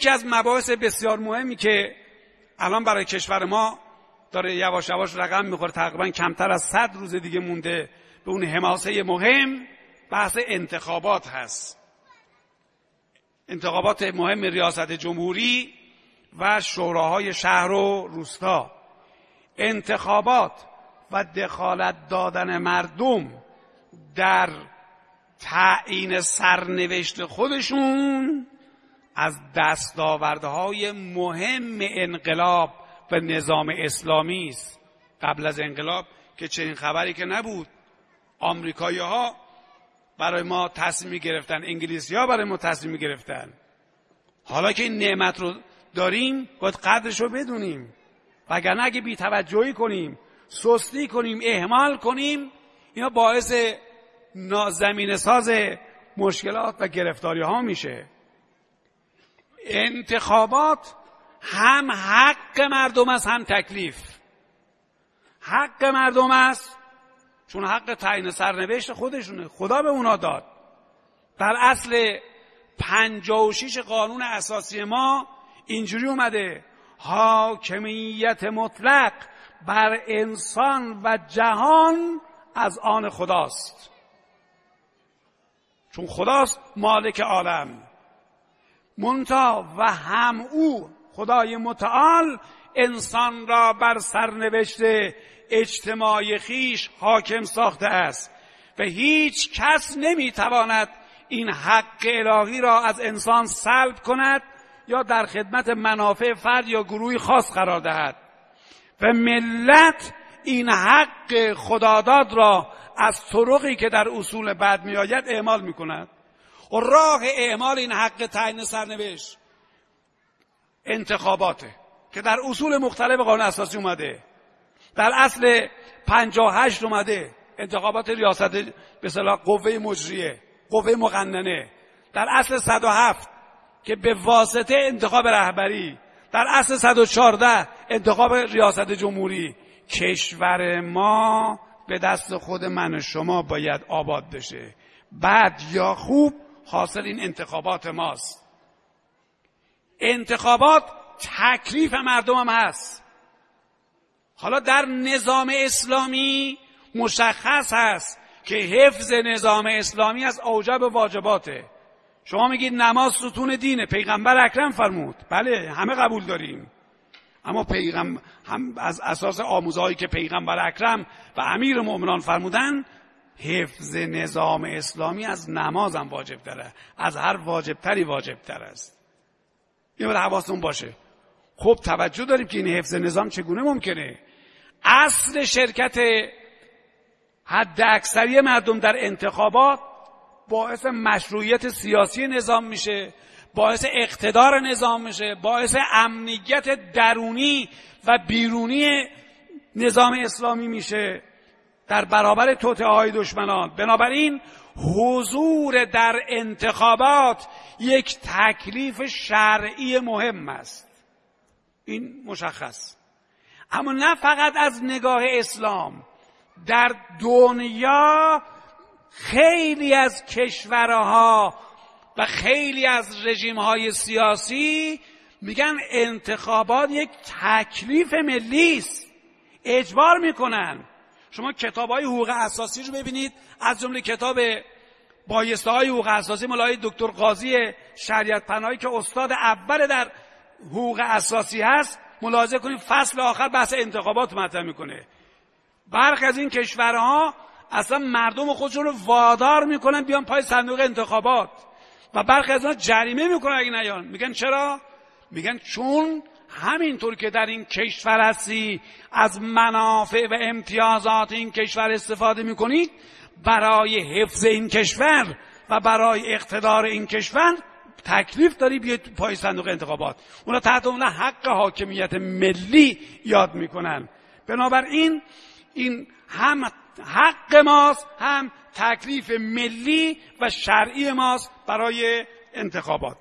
یکی از مباحث بسیار مهمی که الان برای کشور ما داره یواش یواش رقم میخوره، تقریبا کمتر از 100 روز دیگه مونده به اون حماسه مهم، بحث انتخابات هست. انتخابات مهم ریاست جمهوری و شوراهای شهر و روستا. انتخابات و دخالت دادن مردم در تعیین سرنوشت خودشون از دستاوردهای مهم انقلاب و نظام اسلامی است. قبل از انقلاب که چنین خبری که نبود، آمریکایی‌ها برای ما تصمیم گرفتن، انگلیسی‌ها برای ما تصمیم گرفتن. حالا که این نعمت رو داریم باید قدرش رو بدونیم، وگرنه اگه بی‌توجهی کنیم، سستی کنیم، اهمال کنیم، اینا باعث زمینه ساز مشکلات و گرفتاری ها میشه. انتخابات هم حق مردم است هم تکلیف. حق مردم است چون حق تعیین سرنوشت خودشونه، خدا به اونا داد. در اصل 56 قانون اساسی ما اینجوری اومده: حاکمیت مطلق بر انسان و جهان از آن خداست، چون خداست مالک عالم. منتها و هم او خدای متعال انسان را بر سرنوشت اجتماعی خیش حاکم ساخته است و هیچ کس نمیتواند این حق الهی را از انسان سلب کند یا در خدمت منافع فرد یا گروهی خاص قرار دهد و ملت این حق خداداد را از طرقی که در اصول بعد می آید اعمال می کند. و راه اعمال این حق تعیین سرنوشت انتخاباته که در اصول مختلف قانون اساسی اومده. در اصل 58 اومده انتخابات ریاست به اصطلاح قوه مجریه، قوه مقننه. در اصل 107 که به واسطه انتخاب رهبری. در اصل 114 انتخاب ریاست جمهوری. کشور ما به دست خود من و شما باید آباد بشه، بد یا خوب حاصل این انتخابات ماست. انتخابات تکلیف مردم هم هست. حالا در نظام اسلامی مشخص هست که حفظ نظام اسلامی از اوجب واجباته. شما میگید نماز ستون دینه، پیغمبر اکرم فرمود، بله همه قبول داریم، اما پیغمبر هم از اساس آموزهایی که پیغمبر اکرم و امیر مؤمنان فرمودن، حفظ نظام اسلامی از نماز هم واجب داره، از هر واجبتری واجبتر است. این باید حواستون باشه. خب توجه داریم که این حفظ نظام چگونه ممکنه؟ اصل شرکت حد اکثری مردم در انتخابات باعث مشروعیت سیاسی نظام میشه، باعث اقتدار نظام میشه، باعث امنیت درونی و بیرونی نظام اسلامی میشه در برابر توطئه‌های دشمنان. بنابراین حضور در انتخابات یک تکلیف شرعی مهم است، این مشخص. اما نه فقط از نگاه اسلام، در دنیا خیلی از کشورها و خیلی از رژیم‌های سیاسی میگن انتخابات یک تکلیف ملی است، اجبار میکنن. شما کتاب‌های حقوق اساسی رو ببینید، از جمله کتاب بایسته‌های حقوق اساسی مولای دکتر قاضی شریعت پناهی که استاد اول در حقوق اساسی هست، ملاحظه کنید فصل آخر بحث انتخابات مطرح میکنه. برخی از این کشورها اصلا مردم خودشون رو وادار میکنن بیان پای صندوق انتخابات و برخی از اونها جریمه میکنن اگه نیان. میگن چرا؟ میگن چون همینطور که در این کشور هستی از منافع و امتیازات این کشور استفاده میکنید، برای حفظ این کشور و برای اقتدار این کشور تکلیف داری بیاید پای صندوق انتخابات. اونا تحت اون حق حاکمیت ملی یاد میکنن. بنابراین این هم حق ماست هم تکلیف ملی و شرعی ماست برای انتخابات.